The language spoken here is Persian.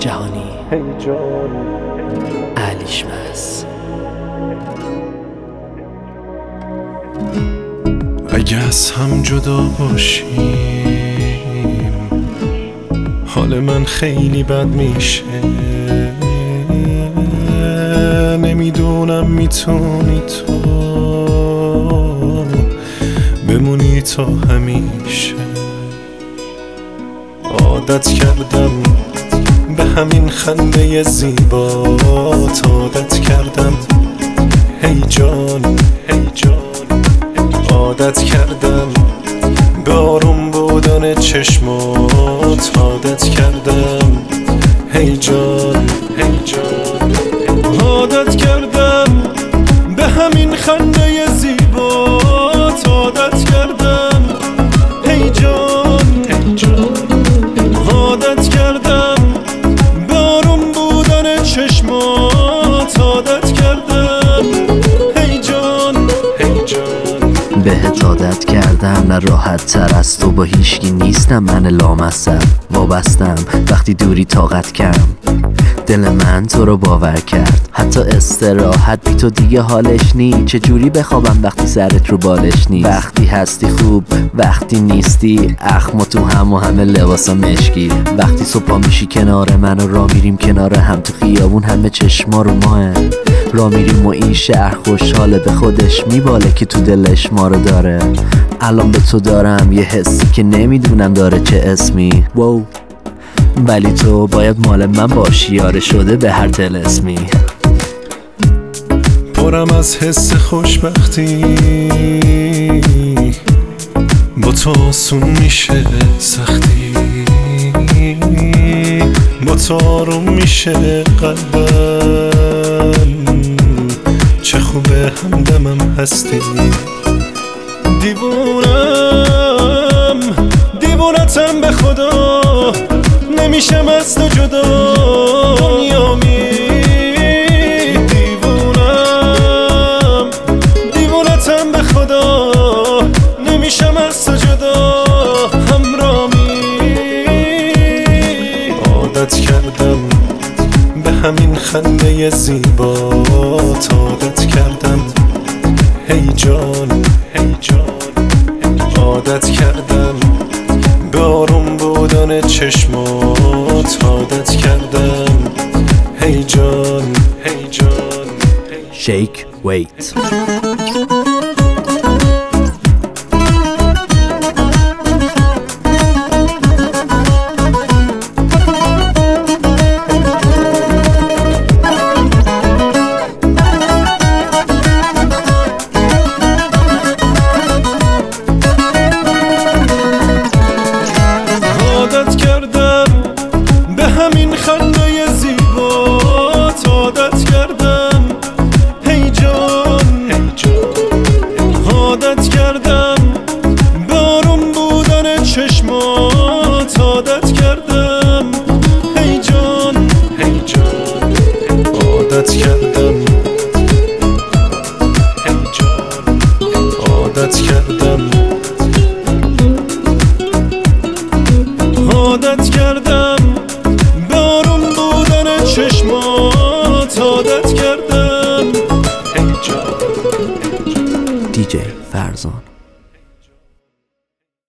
جهانی علیشمس. اگه از هم جدا باشیم حال من خیلی بد میشه. نمیدونم میتونی تو بمونی تا همیشه. عادت کردم به همین خنده زیبات، عادت کردم هی جان هی جان. عادت کردم به آروم بودن چشمات، عادت کردم هی جان هی جان. عادت کردم به همین خنده زیبات، عادت کردم هی جان هی جان. عادت کردم به آروم بودن چشمات، عادت کردم هی جان هی جان. بهت عادت کردم نه راحت تر از تو با هیچکی نیستم، من لامصب وابستم وقتی دوری طاقت کم. دل من تو رو باور کرد، حتی استراحت بی تو دیگه حالش نی. چجوری بخوابم وقتی سرت رو بالش نی؟ وقتی هستی خوب وقتی نیستی اخم تو هم و همه لباسا مشکی. وقتی صبح میشی کنار من و را میریم کنار هم تو خیابون، همه چشما رو ماه را میریم و این شهر خوشحاله به خودش میباله که تو دلش ما رو داره. الان به تو دارم یه حسی که نمیدونم داره چه اسمی، واو. ولی تو باید مال من باشی، یاره شده به هر طلسمی. پرم از حس خوشبختی، با تو آسون میشه سختی، با تو آروم میشه قلبم. چه خوبه همدمم هستی. دیوونم دیوونتم به خدا، نمیشم از تو جدا. دنیامی دیوونم دیوونتم به خدا، نمیشم از تو جدا. همرامی عادت کردم به همین خنده زیبات، عادت کردم هی جان هی جان. عادت کردم به آروم بودن چشمات، عادت کردم هی جان هی جان. شیک ویت. عادت کردم به آروم بودن چشمات، عادت کردم هی جان هی جان. عادت کردم هی جان. عادت کردم عادت کردم به آروم بودن چشمات، عادت کردم هی جان. DJ فرزان.